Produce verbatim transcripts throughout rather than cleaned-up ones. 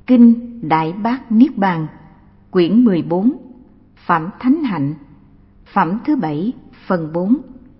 Kinh Đại Bát Niết Bàn, quyển mười bốn, Phẩm Thánh Hạnh, phẩm thứ bảy, phần bốn.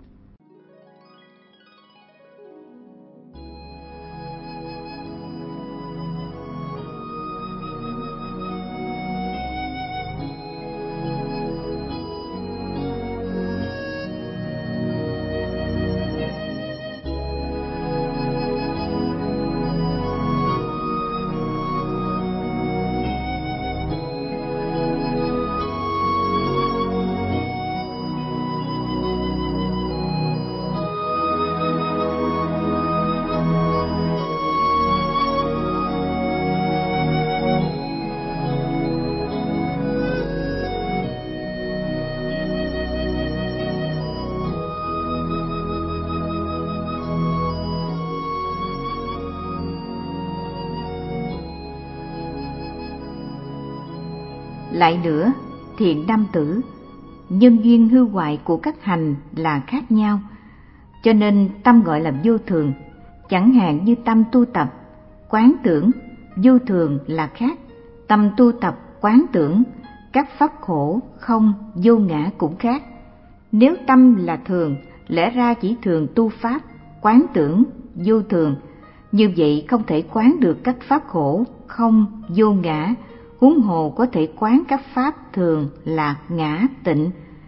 Lại nữa, thiện nam tử, nhân duyên hư hoại của các hành là khác nhau, cho nên tâm gọi là vô thường. Chẳng hạn như tâm tu tập, quán tưởng, vô thường là khác. Tâm tu tập, quán tưởng, các pháp khổ, không, vô ngã cũng khác. Nếu tâm là thường, lẽ ra chỉ thường tu pháp, quán tưởng, vô thường. Như vậy không thể quán được các pháp khổ, không, vô ngã, huống hồ có thể quán các pháp thường là ngã tịnh.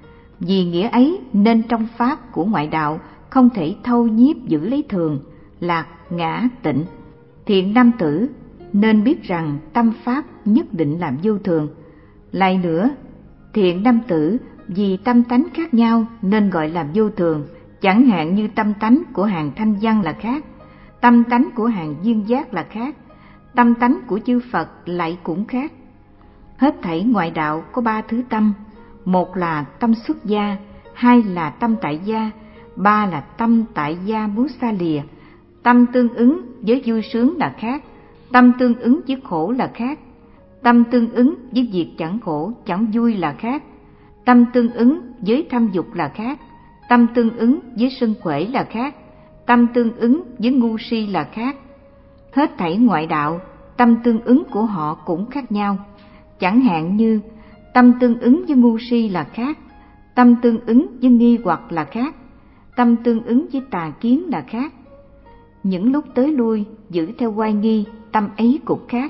Vì nghĩa ấy nên trong pháp của ngoại đạo không thể thâu nhiếp giữ lấy thường, lạc, ngã, tịnh. Thiện nam tử nên biết rằng tâm pháp nhất định là vô thường. Lại nữa, thiện nam tử vì tâm tánh khác nhau nên gọi là vô thường. Chẳng hạn như tâm tánh của hàng thanh văn là khác, tâm tánh của hàng duyên giác là khác, tâm tánh của chư Phật lại cũng khác. Hết thảy ngoại đạo có ba thứ tâm: một là tâm xuất gia, hai là tâm tại gia, ba là tâm tại gia muốn xa lìa. Tâm tương ứng với vui sướng là khác, tâm tương ứng với khổ là khác, tâm tương ứng với việc chẳng khổ chẳng vui là khác, tâm tương ứng với tham dục là khác, tâm tương ứng với sân khỏe là khác, tâm tương ứng với ngu si là khác. Hết thảy ngoại đạo, tâm tương ứng của họ cũng khác nhau. Chẳng hạn như tâm tương ứng với ngu si là khác, tâm tương ứng với nghi hoặc là khác, tâm tương ứng với tà kiến là khác. Những lúc tới lui giữ theo oai nghi, tâm ấy cũng khác.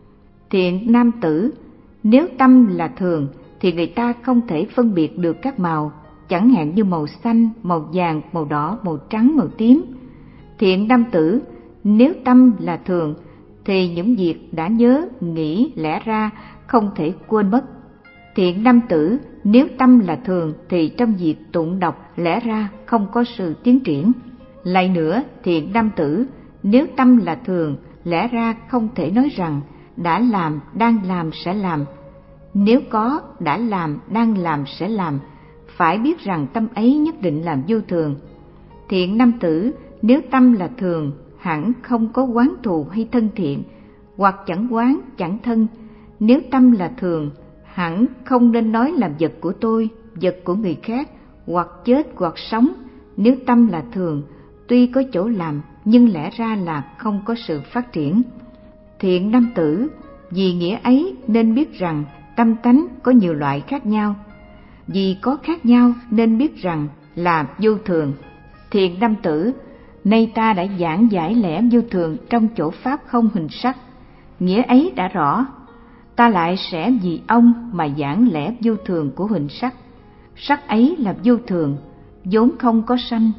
Thiện nam tử, nếu tâm là thường thì người ta không thể phân biệt được các màu, chẳng hạn như màu xanh, màu vàng, màu đỏ, màu trắng, màu tím. Thiện nam tử, nếu tâm là thường thì những việc đã nhớ, nghĩ lẽ ra không thể quên mất. Thiện nam tử, nếu tâm là thường thì trong việc tụng đọc lẽ ra không có sự tiến triển. Lại nữa, thiện nam tử, nếu tâm là thường lẽ ra không thể nói rằng đã làm, đang làm, sẽ làm. Nếu có đã làm, đang làm, sẽ làm, phải biết rằng tâm ấy nhất định là vô thường. Thiện nam tử, nếu tâm là thường hẳn không có oán thù hay thân thiện, hoặc chẳng oán chẳng thân. Nếu tâm là thường hẳn không nên nói làm vật của tôi, vật của người khác, hoặc chết hoặc sống. Nếu tâm là thường, tuy có chỗ làm nhưng lẽ ra là không có sự phát triển. Thiện nam tử, vì nghĩa ấy nên biết rằng tâm tánh có nhiều loại khác nhau. Vì có khác nhau nên biết rằng là vô thường. Thiện nam tử, nay ta đã giảng giải lẽ vô thường trong chỗ pháp không hình sắc, nghĩa ấy đã rõ. Ta lại sẽ vì ông mà giảng lẽ vô thường của hình sắc. Sắc ấy là vô thường, vốn không có sanh.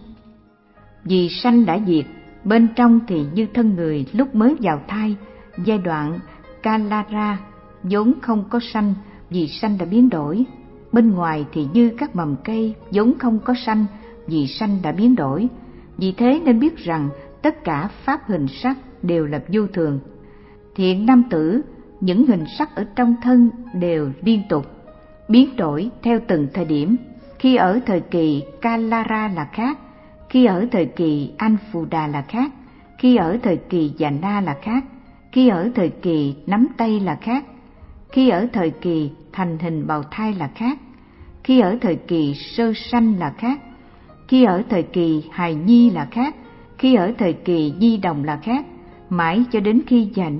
Vì sanh đã diệt, bên trong thì như thân người lúc mới vào thai, giai đoạn Kalara, vốn không có sanh, vì sanh đã biến đổi. Bên ngoài thì như các mầm cây, vốn không có sanh, vì sanh đã biến đổi. Vì thế nên biết rằng tất cả pháp hình sắc đều là vô thường. Thiện nam tử, những hình sắc ở trong thân đều liên tục biến đổi theo từng thời điểm. Khi ở thời kỳ Kalara là khác, khi ở thời kỳ Anfuda là khác, khi ở thời kỳ Jana là khác, khi ở thời kỳ nắm tay là khác, khi ở thời kỳ thành hình bào thai là khác, khi ở thời kỳ sơ sanh là khác, khi ở thời kỳ hài nhi là khác, khi ở thời kỳ nhi đồng là khác, mãi cho đến khi già nua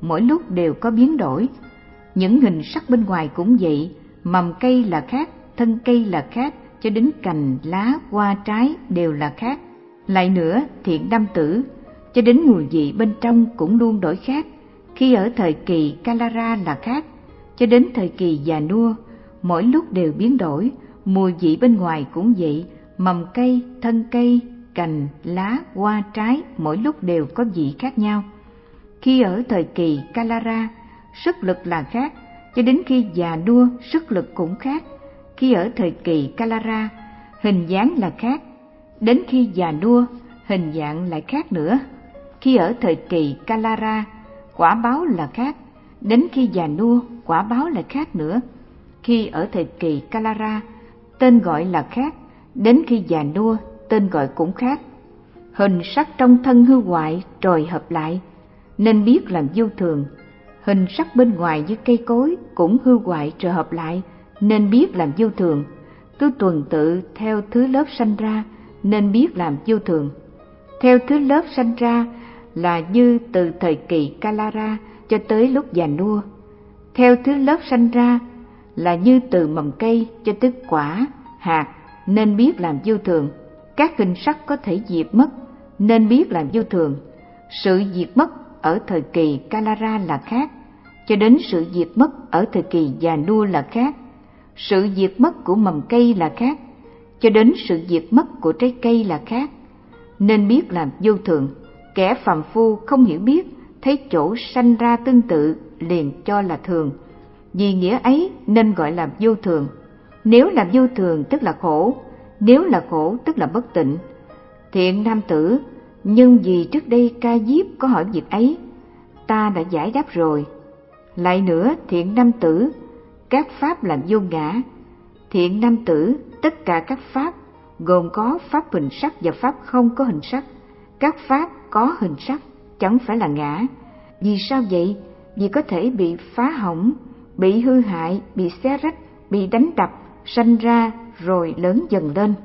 mỗi lúc đều có biến đổi. Những hình sắc bên ngoài cũng vậy, mầm cây là khác, thân cây là khác, cho đến cành, lá, hoa, trái đều là khác. Lại nữa, thiện nam tử, cho đến mùi vị bên trong cũng luôn đổi khác. Khi ở thời kỳ Kalara là khác, cho đến thời kỳ già nua, mỗi lúc đều biến đổi. Mùi vị bên ngoài cũng vậy, mầm cây, thân cây, cành, lá, hoa, trái mỗi lúc đều có vị khác nhau. Khi ở thời kỳ Kalara, sức lực là khác, cho đến khi già nua sức lực cũng khác. Khi ở thời kỳ Kalara, hình dáng là khác, đến khi già nua hình dạng lại khác nữa. Khi ở thời kỳ Kalara, quả báo là khác, đến khi già nua quả báo lại khác nữa. Khi ở thời kỳ Kalara, tên gọi là khác, đến khi già nua tên gọi cũng khác. Hình sắc trong thân hư hoại rồi hợp lại, nên biết làm vô thường. Hình sắc bên ngoài như cây cối cũng hư hoại rồi hợp lại, nên biết làm vô thường. Cứ tuần tự theo thứ lớp sanh ra, nên biết làm vô thường. Theo thứ lớp sanh ra là như từ thời kỳ Kalara cho tới lúc già nua. Theo thứ lớp sanh ra là như từ mầm cây cho tới quả, hạt, nên biết làm vô thường. Các hình sắc có thể diệt mất, nên biết làm vô thường. Sự diệt mất ở thời kỳ Kalara là khác, cho đến sự diệt mất ở thời kỳ già nua là khác. Sự diệt mất của mầm cây là khác, cho đến sự diệt mất của trái cây là khác, nên biết làm vô thường. Kẻ phàm phu không hiểu biết, thấy chỗ sanh ra tương tự liền cho là thường, vì nghĩa ấy nên gọi là vô thường. Nếu là vô thường tức là khổ, nếu là khổ tức là bất tịnh. Thiện nam tử, nhưng vì trước đây Ca Diếp có hỏi việc ấy, ta đã giải đáp rồi. Lại nữa, thiện nam tử, các pháp là vô ngã. Thiện nam tử, tất cả các pháp gồm có pháp hình sắc và pháp không có hình sắc. Các pháp có hình sắc chẳng phải là ngã. Vì sao vậy? Vì có thể bị phá hỏng, bị hư hại, bị xé rách, bị đánh đập, sanh ra rồi lớn dần lên.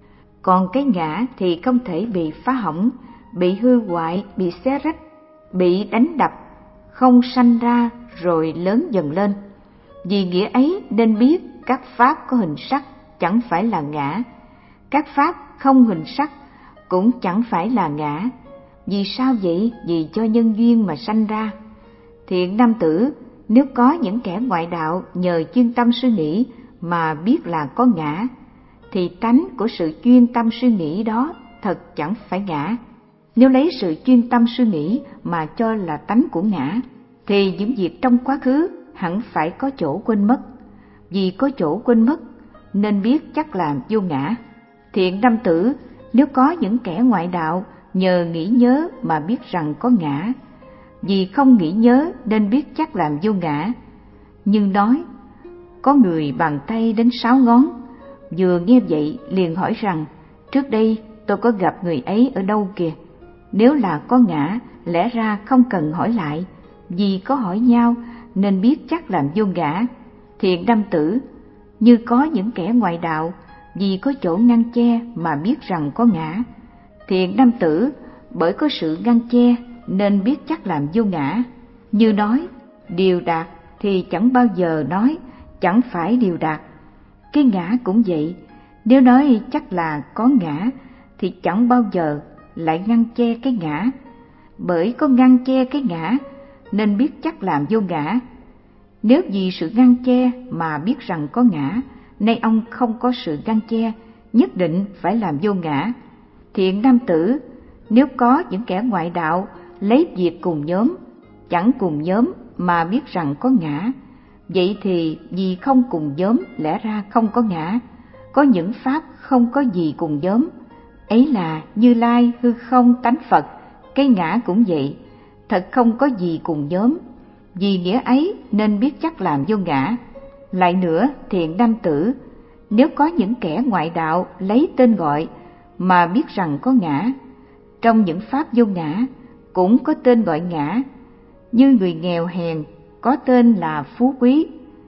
Còn cái ngã thì không thể bị phá hỏng, bị hư hoại, bị xé rách, bị đánh đập, không sanh ra rồi lớn dần lên. Vì nghĩa ấy nên biết các pháp có hình sắc chẳng phải là ngã, các pháp không hình sắc cũng chẳng phải là ngã. Vì sao vậy? Vì do nhân duyên mà sanh ra. Thiện nam tử, nếu có những kẻ ngoại đạo nhờ chuyên tâm suy nghĩ mà biết là có ngã, thì tánh của sự chuyên tâm suy nghĩ đó thật chẳng phải ngã. Nếu lấy sự chuyên tâm suy nghĩ mà cho là tánh của ngã, thì những việc trong quá khứ hẳn phải có chỗ quên mất. Vì có chỗ quên mất nên biết chắc làm vô ngã. Thiện nam tử, nếu có những kẻ ngoại đạo nhờ nghĩ nhớ mà biết rằng có ngã, vì không nghĩ nhớ nên biết chắc làm vô ngã. Nhưng nói, có người bàn tay đến sáu ngón, vừa nghe vậy liền hỏi rằng, trước đây tôi có gặp người ấy ở đâu kìa. Nếu là có ngã, lẽ ra không cần hỏi lại, vì có hỏi nhau nên biết chắc làm vô ngã. Thiện nam tử, như có những kẻ ngoại đạo vì có chỗ ngăn che mà biết rằng có ngã. Thiện nam tử, bởi có sự ngăn che nên biết chắc làm vô ngã. Như nói điều đạt thì chẳng bao giờ nói chẳng phải điều đạt. Cái ngã cũng vậy, nếu nói chắc là có ngã thì chẳng bao giờ lại ngăn che cái ngã. Bởi có ngăn che cái ngã nên biết chắc làm vô ngã. Nếu vì sự ngăn che mà biết rằng có ngã, nay ông không có sự ngăn che, nhất định phải làm vô ngã. Thiện nam tử, nếu có những kẻ ngoại đạo lấy việc cùng nhóm, chẳng cùng nhóm mà biết rằng có ngã, vậy thì vì không cùng nhóm lẽ ra không có ngã. Có những pháp không có gì cùng nhóm, ấy là Như Lai, hư không, tánh Phật. Cái ngã cũng vậy, thật không có gì cùng nhóm. Vì nghĩa ấy nên biết chắc làm vô ngã. Lại nữa, thiện nam tử, nếu có những kẻ ngoại đạo lấy tên gọi mà biết rằng có ngã, trong những pháp vô ngã cũng có tên gọi ngã. Như người nghèo hèn có tên là phú quý.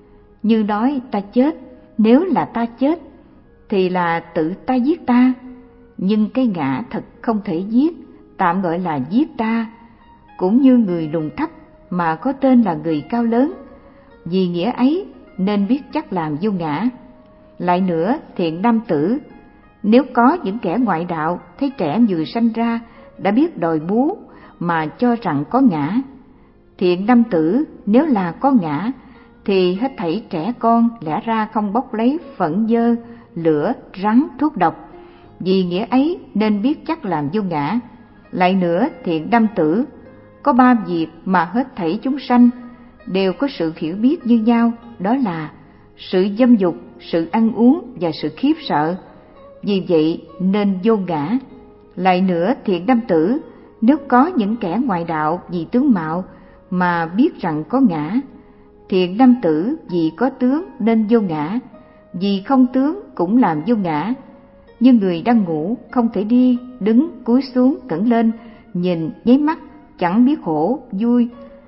Như nói ta chết, nếu là ta chết thì là tự ta giết ta, nhưng cái ngã thật không thể giết, tạm gọi là giết ta. Cũng như người lùn thấp mà có tên là người cao lớn, vì nghĩa ấy nên biết chắc làm vô ngã. Lại nữa, thiện nam tử, nếu có những kẻ ngoại đạo thấy trẻ vừa sanh ra đã biết đòi bú mà cho rằng có ngã. Thiện nam tử, nếu là có ngã thì hết thảy trẻ con lẽ ra không bốc lấy phẫn dơ, lửa, rắn, thuốc độc, vì nghĩa ấy nên biết chắc làm vô ngã. Lại nữa, thiện nam tử, có ba việc mà hết thảy chúng sanh đều có sự hiểu biết như nhau, đó là sự dâm dục, sự ăn uống và sự khiếp sợ, vì vậy nên vô ngã. Lại nữa, thiện nam tử, nếu có những kẻ ngoại đạo vì tướng mạo mà biết rằng có ngã. Thiện nam tử, vì có tướng nên vô ngã, vì không tướng cũng làm vô ngã. Như người đang ngủ không thể đi, đứng, cúi xuống, ngẩng lên, nhìn, nháy mắt, chẳng biết khổ, vui,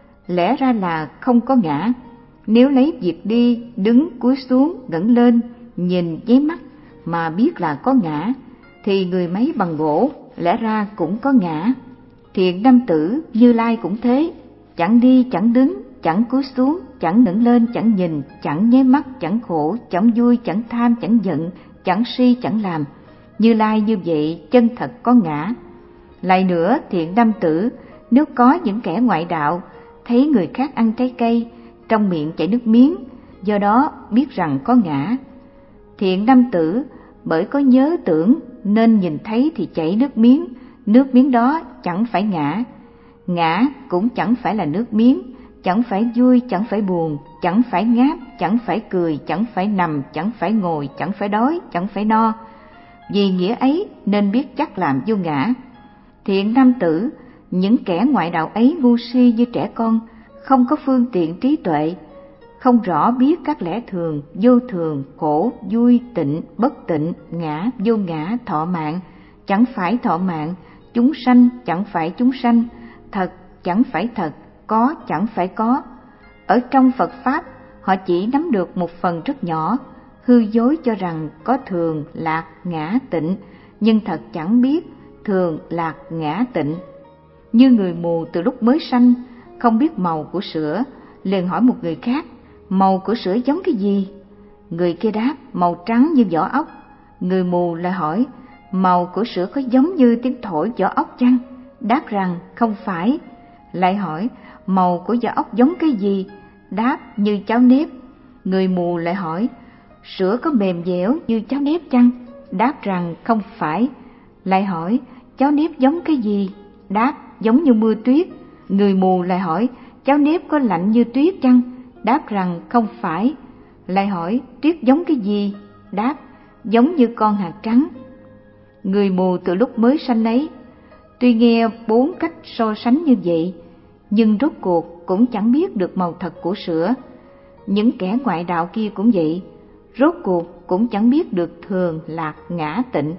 lẽ ra là không có ngã. Nếu lấy việc đi, đứng, cúi xuống, ngẩng lên, nhìn, nháy mắt mà biết là có ngã, thì người máy bằng gỗ lẽ ra cũng có ngã. Thiện nam tử, Như Lai cũng thế, chẳng đi, chẳng đứng, chẳng cúi xuống, chẳng ngẩng lên, chẳng nhìn, chẳng nháy mắt, chẳng khổ, chẳng vui, chẳng tham, chẳng giận, chẳng si, chẳng làm. Như Lai như vậy chân thật có ngã. Lại nữa, thiện nam tử, nếu có những kẻ ngoại đạo thấy người khác ăn trái cây, trong miệng chảy nước miếng, do đó biết rằng có ngã. Thiện nam tử, bởi có nhớ tưởng nên nhìn thấy thì chảy nước miếng, nước miếng đó chẳng phải ngã. Ngã cũng chẳng phải là nước miếng, chẳng phải vui, chẳng phải buồn, chẳng phải ngáp, chẳng phải cười, chẳng phải nằm, chẳng phải ngồi, chẳng phải đói, chẳng phải no. Vì nghĩa ấy nên biết chắc làm vô ngã. Thiện nam tử, những kẻ ngoại đạo ấy ngu si như trẻ con, không có phương tiện trí tuệ, không rõ biết các lẽ thường, vô thường, khổ, vui, tịnh, bất tịnh, ngã, vô ngã, thọ mạng, chẳng phải thọ mạng, chúng sanh chẳng phải chúng sanh, thật chẳng phải thật, có chẳng phải có. Ở trong Phật Pháp, họ chỉ nắm được một phần rất nhỏ, hư dối cho rằng có thường, lạc, ngã, tịnh, nhưng thật chẳng biết thường, lạc, ngã, tịnh. Như người mù từ lúc mới sanh, không biết màu của sữa, liền hỏi một người khác, màu của sữa giống cái gì? Người kia đáp, màu trắng như vỏ ốc. Người mù lại hỏi, màu của sữa có giống như tiếng thổi vỏ ốc chăng? Đáp rằng, không phải. Lại hỏi, màu của vỏ ốc giống cái gì? Đáp, như cháo nếp. Người mù lại hỏi, sữa có mềm dẻo như cháo nếp chăng? Đáp rằng, không phải. Lại hỏi, cháo nếp giống cái gì? Đáp, giống như mưa tuyết. Người mù lại hỏi, cháo nếp có lạnh như tuyết chăng? Đáp rằng, không phải. Lại hỏi, tuyết giống cái gì? Đáp, giống như con hạt trắng. Người mù từ lúc mới sanh ấy, tuy nghe bốn cách so sánh như vậy, nhưng rốt cuộc cũng chẳng biết được màu thật của sữa. Những kẻ ngoại đạo kia cũng vậy, rốt cuộc cũng chẳng biết được thường, lạc, ngã, tịnh.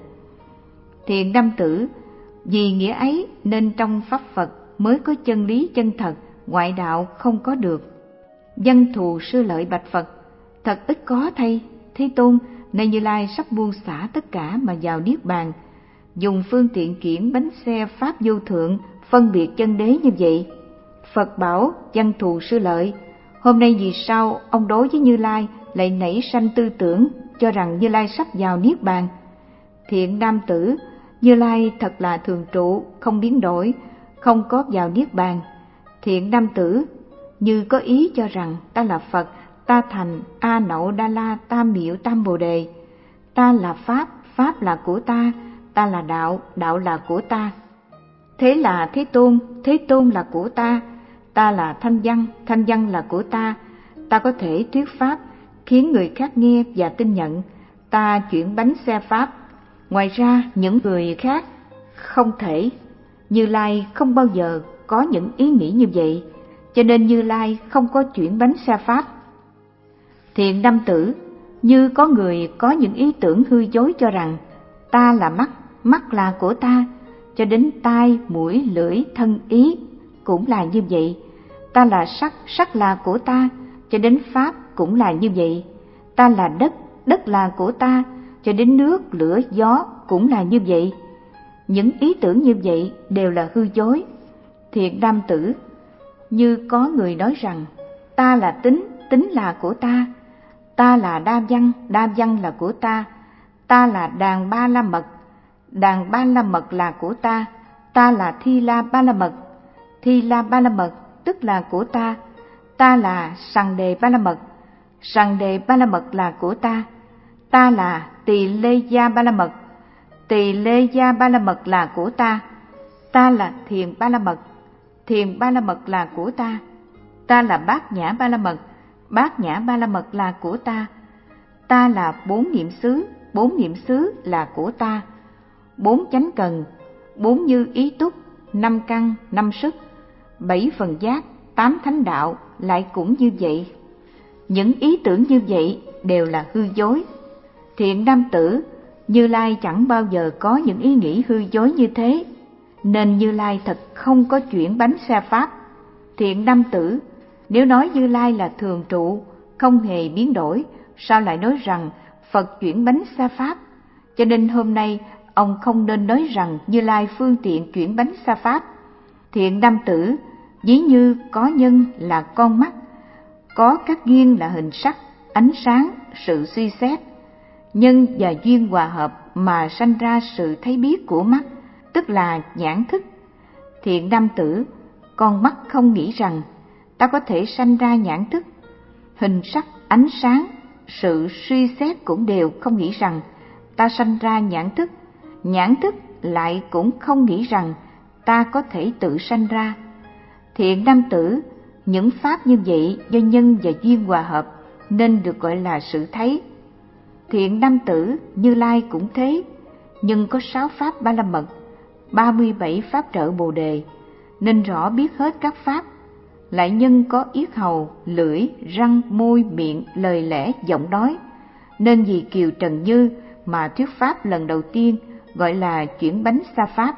Thiện nam tử, vì nghĩa ấy nên trong Pháp Phật mới có chân lý chân thật, ngoại đạo không có được. Văn thù sư lợi bạch Phật, thật ít có thay, Thế Tôn, nay Như Lai sắp buông xả tất cả mà vào niết bàn, dùng phương tiện kiển bánh xe pháp vô thượng phân biệt chân đế như vậy. Phật bảo văn thù sư lợi, hôm nay vì sao ông đối với Như Lai lại nảy sanh tư tưởng cho rằng Như Lai sắp vào niết bàn? Thiện nam tử, Như Lai thật là thường trụ, không biến đổi, không có vào niết bàn. Thiện nam tử, như có ý cho rằng ta là Phật, ta thành A Nậu Đa La Tam Miệu Tam Bồ Đề, ta là Pháp, Pháp là của ta, ta là Đạo, Đạo là của ta. Thế là Thế Tôn, Thế Tôn là của ta, ta là Thanh Văn, Thanh Văn là của ta, ta có thể thuyết Pháp, khiến người khác nghe và tin nhận, ta chuyển bánh xe Pháp. Ngoài ra những người khác không thể. Như Lai không bao giờ có những ý nghĩ như vậy, cho nên Như Lai không có chuyển bánh xe Pháp. Thiện nam tử, như có người có những ý tưởng hư dối cho rằng ta là mắt, mắt là của ta, cho đến tai, mũi, lưỡi, thân, ý cũng là như vậy. Ta là sắc, sắc là của ta, cho đến pháp cũng là như vậy. Ta là đất, đất là của ta, cho đến nước, lửa, gió cũng là như vậy. Những ý tưởng như vậy đều là hư dối. Thiện nam tử, Như có người nói rằng, ta là tính, tính là của ta, ta là đa văn, đa văn là của ta, ta là đàn ba la mật, đàn ba la mật là của ta, ta là thi la ba la mật, thi la ba la mật tức là của ta, ta là sằng đề ba la mật, sằng đề ba la mật là của ta, ta là tỳ lê gia ba la mật, tỳ lê gia ba la mật là của ta, ta là thiền ba la mật, thiền ba la mật là của ta, ta là bát nhã ba la mật, bát nhã ba la mật là của ta, ta là bốn niệm xứ, bốn niệm xứ là của ta, bốn chánh cần, bốn như ý túc, năm căn, năm sức, bảy phần giác, tám thánh đạo lại cũng như vậy. Những ý tưởng như vậy đều là hư dối. Thiện nam tử, Như Lai chẳng bao giờ có những ý nghĩ hư dối như thế, nên Như Lai thật không có chuyển bánh xe pháp. Thiện nam tử, nếu nói Như Lai là thường trụ, không hề biến đổi, sao lại nói rằng Phật chuyển bánh xa pháp? Cho nên hôm nay ông không nên nói rằng Như Lai phương tiện chuyển bánh xa pháp. Thiện nam tử, ví như có nhân là con mắt, có các duyên là hình sắc, ánh sáng, sự suy xét, nhân và duyên hòa hợp mà sanh ra sự thấy biết của mắt, tức là nhãn thức. Thiện nam tử, con mắt không nghĩ rằng ta có thể sanh ra nhãn thức, hình sắc, ánh sáng, sự suy xét cũng đều không nghĩ rằng ta sanh ra nhãn thức, nhãn thức lại cũng không nghĩ rằng ta có thể tự sanh ra. Thiện nam tử, những pháp như vậy do nhân và duyên hòa hợp nên được gọi là sự thấy. Thiện nam tử, Như Lai cũng thế, nhưng có sáu pháp ba la mật, ba mươi bảy pháp trợ bồ đề, nên rõ biết hết các pháp. Lại nhân có yết hầu, lưỡi, răng, môi, miệng, lời lẽ, giọng nói, nên vì Kiều Trần Như mà thuyết pháp lần đầu tiên gọi là chuyển bánh xa pháp.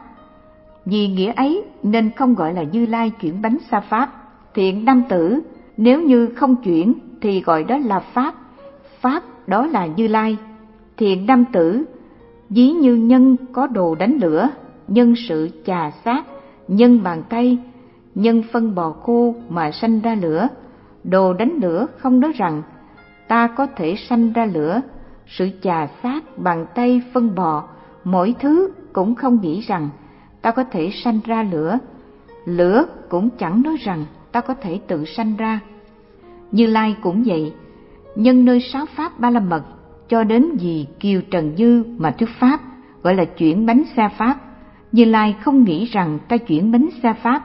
Vì nghĩa ấy nên không gọi là Như Lai chuyển bánh xa pháp. Thiện nam tử, nếu như không chuyển thì gọi đó là pháp, pháp đó là Như Lai. Thiện nam tử, ví như nhân có đồ đánh lửa, nhân sự chà sát, nhân bàn tay, nhân phân bò khô mà sanh ra lửa. Đồ đánh lửa không nói rằng ta có thể sanh ra lửa, sự chà sát, bàn tay, phân bò, mỗi thứ cũng không nghĩ rằng ta có thể sanh ra lửa. Lửa cũng chẳng nói rằng ta có thể tự sanh ra. Như Lai cũng vậy, nhân nơi sáu pháp ba la mật cho đến vì Kiều Trần Như mà thuyết pháp gọi là chuyển bánh xa pháp. Như Lai không nghĩ rằng ta chuyển bánh xa pháp.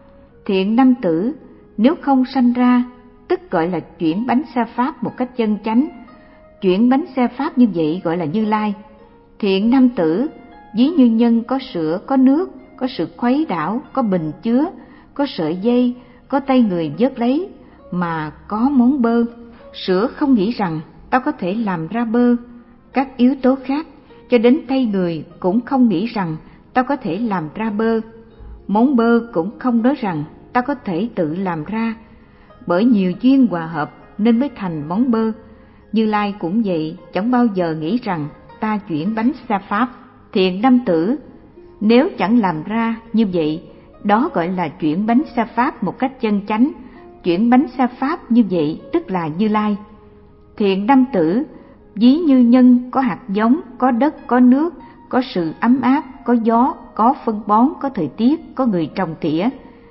Thiện nam tử, nếu không sanh ra tức gọi là chuyển bánh xa pháp một cách chân chánh. Chuyển bánh xa pháp như vậy gọi là Như Lai. Thiện nam tử, ví như nhân có sữa, có nước, có sự khuấy đảo, có bình chứa, có sợi dây, có tay người vớt lấy, mà có món bơ. Sữa không nghĩ rằng ta có thể làm ra bơ. Các yếu tố khác, cho đến tay người cũng không nghĩ rằng ta có thể làm ra bơ. Món bơ cũng không nói rằng ta có thể tự làm ra. Bởi nhiều duyên hòa hợp nên mới thành món bơ. Như Lai cũng vậy, chẳng bao giờ nghĩ rằng ta chuyển bánh xa pháp. Thiện nam tử, nếu chẳng làm ra như vậy, đó gọi là chuyển bánh xa pháp một cách chân chánh. Chuyển bánh xa pháp như vậy tức là Như Lai. Thiện nam tử, ví như nhân có hạt giống, có đất, có nước, có sự ấm áp, có gió, có phân bón, có thời tiết, có người trồng tỉa,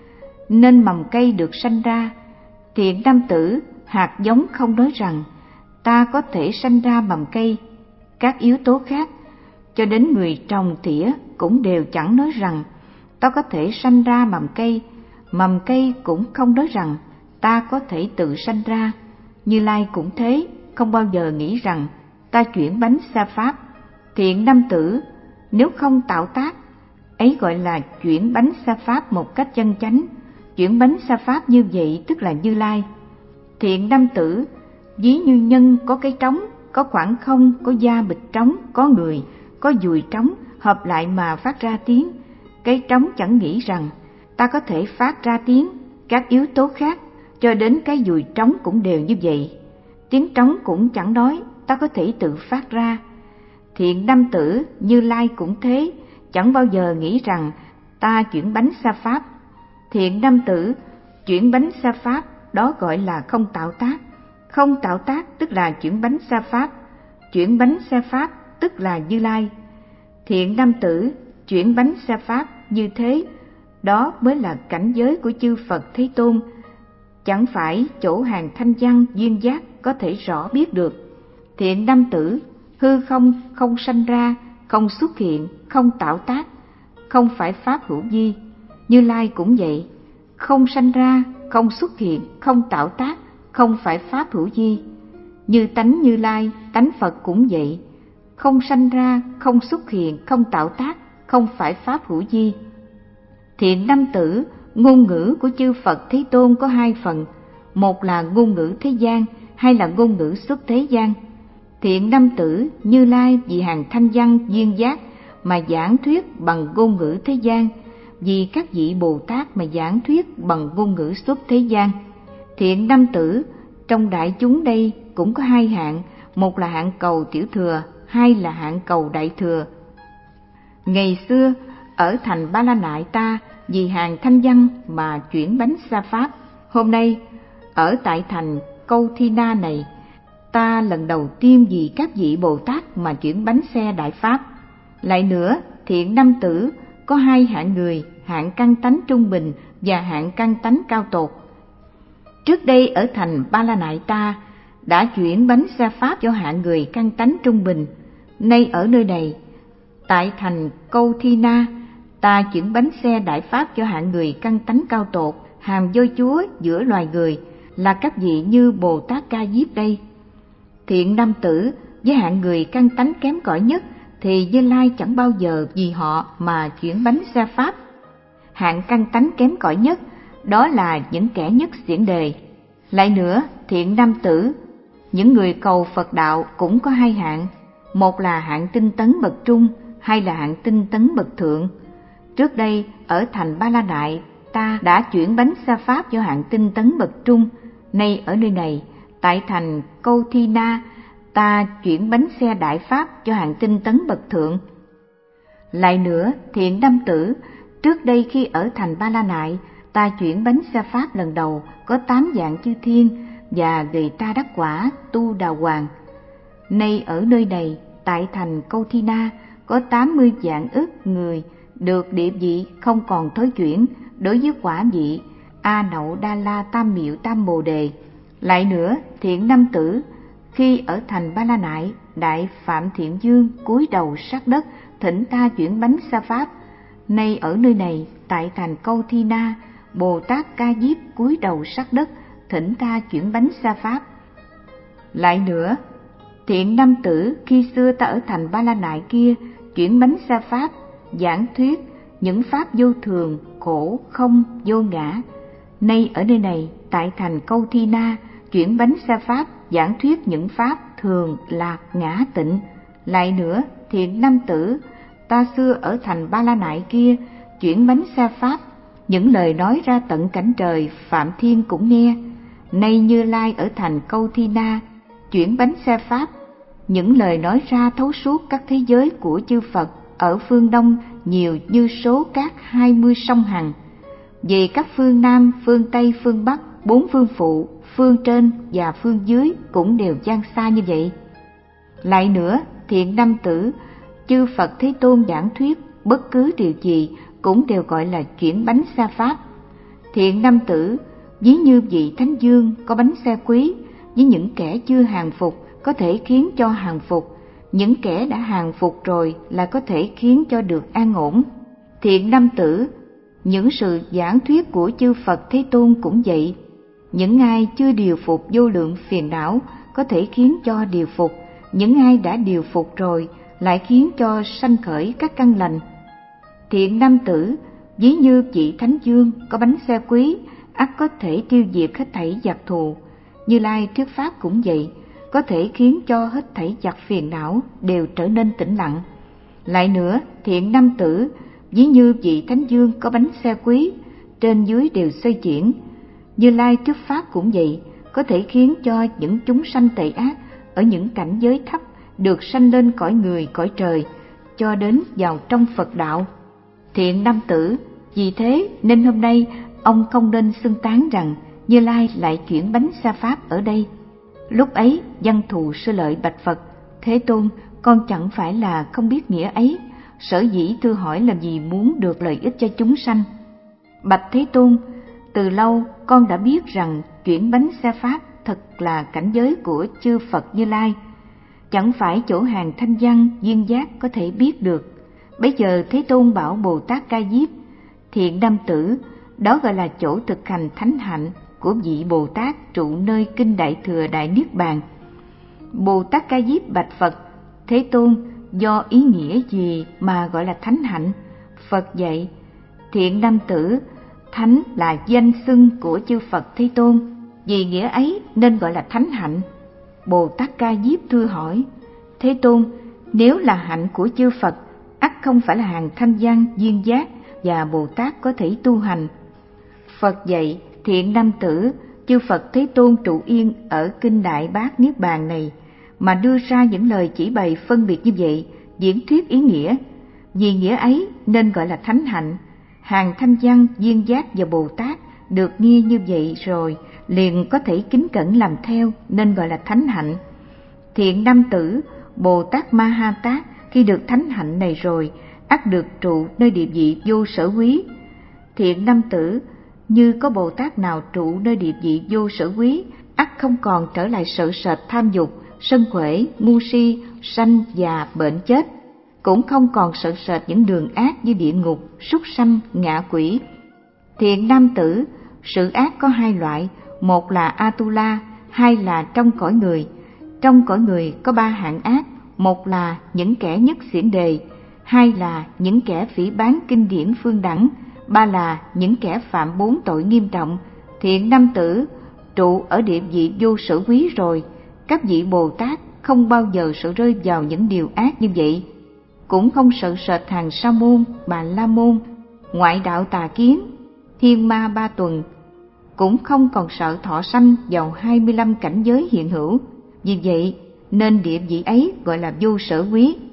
nên mầm cây được sanh ra. Thiện nam tử, hạt giống không nói rằng ta có thể sanh ra mầm cây. Các yếu tố khác, cho đến người trồng tỉa cũng đều chẳng nói rằng ta có thể sanh ra mầm cây. Mầm cây cũng không nói rằng ta có thể tự sanh ra. Như Lai cũng thế, không bao giờ nghĩ rằng ta chuyển bánh xa pháp. Thiện nam tử, nếu không tạo tác, ấy gọi là chuyển bánh xa pháp một cách chân chánh. Chuyển bánh xa pháp như vậy tức là Như Lai. Thiện nam tử, ví như nhân có cái trống, có khoảng không, có da bịch trống, có người, có dùi trống hợp lại mà phát ra tiếng. Cái trống chẳng nghĩ rằng ta có thể phát ra tiếng. Các yếu tố khác, cho đến cái dùi trống cũng đều như vậy. Tiếng trống cũng chẳng nói ta có thể tự phát ra. Thiện nam tử, Như Lai cũng thế, chẳng bao giờ nghĩ rằng ta chuyển bánh xa pháp. Thiện nam tử, Chuyển bánh xa pháp, đó gọi là không tạo tác. Không tạo tác tức là chuyển bánh xa pháp. Chuyển bánh xa pháp tức là Như Lai. Thiện nam tử chuyển bánh xa pháp như thế, đó mới là cảnh giới của chư Phật Thế Tôn. Chẳng phải chỗ hàng thanh văn duyên giác có thể rõ biết được. Thiện nam tử, hư không không sanh ra, không xuất hiện, không tạo tác, không phải pháp hữu vi. Như Lai cũng vậy, không sanh ra, không xuất hiện, không tạo tác, không phải pháp hữu vi. Như tánh Như Lai, tánh Phật cũng vậy, không sanh ra, không xuất hiện, không tạo tác, không phải pháp hữu vi. Thiện nam tử, ngôn ngữ của chư Phật Thế Tôn có hai phần, một là ngôn ngữ thế gian, hai là ngôn ngữ xuất thế gian. Thiện nam tử Như Lai vì hàng thanh văn duyên giác mà giảng thuyết bằng ngôn ngữ thế gian, vì các vị Bồ Tát mà giảng thuyết bằng ngôn ngữ xuất thế gian. Thiện nam tử trong đại chúng đây cũng có hai hạng, một là hạng cầu tiểu thừa, hai là hạng cầu đại thừa. Ngày xưa ở thành Ba La Nại ta vì hàng thanh văn mà chuyển bánh xa pháp. Hôm nay ở tại thành Câu Thi Na này, ta lần đầu tiên vì các vị Bồ Tát mà chuyển bánh xe đại pháp. Lại nữa, thiện nam tử có hai hạng người, hạng căn tánh trung bình và hạng căn tánh cao tột. Trước đây ở thành Ba La Nại ta đã chuyển bánh xa pháp cho hạng người căn tánh trung bình. Nay ở nơi này, tại thành Câu Thi Na, ta chuyển bánh xe đại pháp cho hạng người căn tánh cao tột, hàm vô chúa giữa loài người, là các vị như Bồ Tát Ca Diếp đây. Thiện nam tử với hạng người căn tánh kém cỏi nhất thì Như Lai chẳng bao giờ vì họ mà chuyển bánh xa pháp. Hạng căn tánh kém cỏi nhất đó là những kẻ nhất xiển đề. Lại nữa, thiện nam tử, những người cầu Phật đạo cũng có hai hạng, một là hạng tinh tấn bậc trung, hai là hạng tinh tấn bậc thượng. Trước đây ở thành Ba La Nại ta đã chuyển bánh xa pháp cho hạng tinh tấn bậc trung. Nay ở nơi này, tại thành Câu Thi Na, ta chuyển bánh xe đại pháp cho hạng tinh tấn bậc thượng. Lại nữa, thiện nam tử, trước đây khi ở thành Ba La Nại, ta chuyển bánh xe pháp lần đầu có tám dạng chư thiên và người ta đắc quả tu đà hoàng. Nay ở nơi này, tại thành Câu Thi Na, có tám mươi vạn ức người được địa vị không còn thối chuyển đối với quả vị A Nậu Đa La Tam Miệu Tam Bồ Đề. Lại nữa, thiện nam tử, khi ở thành Ba La Nại, Đại Phạm Thiện Dương cúi đầu sát đất thỉnh ta chuyển bánh xa pháp. Nay ở nơi này, tại thành Câu Thi Na, Bồ Tát Ca Diếp cúi đầu sát đất thỉnh ta chuyển bánh xa pháp. Lại nữa, thiện nam tử, khi xưa ta ở thành Ba La Nại kia chuyển bánh xa pháp, giảng thuyết những pháp vô thường, khổ, không, vô ngã. Nay ở nơi này, tại thành Câu Thi Na, chuyển bánh xa pháp, giảng thuyết những pháp thường, lạc, ngã, tịnh. Lại nữa, thiện nam tử, ta xưa ở thành Ba La Nại kia chuyển bánh xa pháp, những lời nói ra tận cảnh trời, Phạm Thiên cũng nghe. Nay Như Lai ở thành Câu Thi Na chuyển bánh xa pháp, những lời nói ra thấu suốt các thế giới của chư Phật ở phương Đông nhiều như số cát hai mươi sông Hằng. Về các phương Nam, phương Tây, phương Bắc, bốn phương phụ, phương trên và phương dưới cũng đều gian xa như vậy. Lại nữa, thiện nam tử, chư Phật Thế Tôn giảng thuyết bất cứ điều gì cũng đều gọi là chuyển bánh xa pháp. Thiện nam tử, ví như vị Thánh Dương có bánh xe quý, với những kẻ chưa hàng phục có thể khiến cho hàng phục, những kẻ đã hàng phục rồi là có thể khiến cho được an ổn. Thiện nam tử, những sự giảng thuyết của chư Phật Thế Tôn cũng vậy. Những ai chưa điều phục vô lượng phiền não có thể khiến cho điều phục, những ai đã điều phục rồi lại khiến cho sanh khởi các căn lành. Thiện nam tử, ví như vị Thánh Dương có bánh xe quý, ắt có thể tiêu diệt hết thảy giặc thù. Như Lai thuyết pháp cũng vậy, có thể khiến cho hết thảy giặc phiền não đều trở nên tĩnh lặng. Lại nữa, thiện nam tử, ví như vị Thánh Dương có bánh xe quý, trên dưới đều xoay chuyển. Như Lai thuyết pháp cũng vậy, có thể khiến cho những chúng sanh tệ ác ở những cảnh giới thấp được sanh lên cõi người, cõi trời, cho đến vào trong Phật đạo. Thiện nam tử, vì thế nên hôm nay ông không nên xưng tán rằng Như Lai lại chuyển bánh sa pháp ở đây. Lúc ấy văn thù sư lợi bạch Phật: Thế Tôn, con chẳng phải là không biết nghĩa ấy, sở dĩ thưa hỏi làm gì muốn được lợi ích cho chúng sanh. Bạch Thế Tôn, từ lâu con đã biết rằng chuyển bánh sa pháp thật là cảnh giới của chư Phật Như Lai, chẳng phải chỗ hàng thanh văn duyên giác có thể biết được. Bấy giờ Thế Tôn bảo Bồ Tát Ca Diếp: Thiện nam tử, đó gọi là chỗ thực hành thánh hạnh của vị Bồ Tát trụ nơi kinh Đại Thừa Đại Niết Bàn. Bồ Tát Ca Diếp bạch Phật: Thế Tôn, do ý nghĩa gì mà gọi là thánh hạnh? Phật dạy: Thiện nam tử, thánh là danh xưng của chư Phật Thế Tôn, vì nghĩa ấy nên gọi là thánh hạnh. Bồ Tát Ca Diếp thưa hỏi: Thế Tôn, nếu là hạnh của chư Phật, ắt không phải là hàng thanh văn duyên giác và Bồ Tát có thể tu hành. Phật dạy: Thiện nam tử, chư Phật Thế Tôn trụ yên ở kinh Đại Bát Niết Bàn này mà đưa ra những lời chỉ bày phân biệt như vậy, diễn thuyết ý nghĩa. Vì nghĩa ấy nên gọi là thánh hạnh. Hàng thanh văn duyên giác và Bồ Tát được nghe như vậy rồi liền có thể kính cẩn làm theo, nên gọi là thánh hạnh. Thiện nam tử, Bồ Tát Ma Ha Tát khi được thánh hạnh này rồi, ắt được trụ nơi địa vị vô sở quý. Thiện nam tử, như có Bồ Tát nào trụ nơi địa vị vô sở quý, ắt không còn trở lại sợ sệt tham dục, sân quể, ngu si, sanh già bệnh chết, cũng không còn sợ sệt những đường ác như địa ngục, súc sanh, ngạ quỷ. Thiện nam tử, sự ác có hai loại, một là Atula, hai là trong cõi người. Trong cõi người có ba hạng ác, một là những kẻ nhất xiển đề, hai là những kẻ phỉ báng kinh điển phương đẳng, ba là những kẻ phạm bốn tội nghiêm trọng. Thiện nam tử, trụ ở địa vị vô sở quý rồi, các vị Bồ Tát không bao giờ sợ rơi vào những điều ác như vậy, cũng không sợ sệt hàng sa môn, bà la môn, ngoại đạo tà kiến, thiên ma ba tuần, cũng không còn sợ thọ sanh vào hai mươi lăm cảnh giới hiện hữu. Vì vậy nên địa vị ấy gọi là vô sở quý.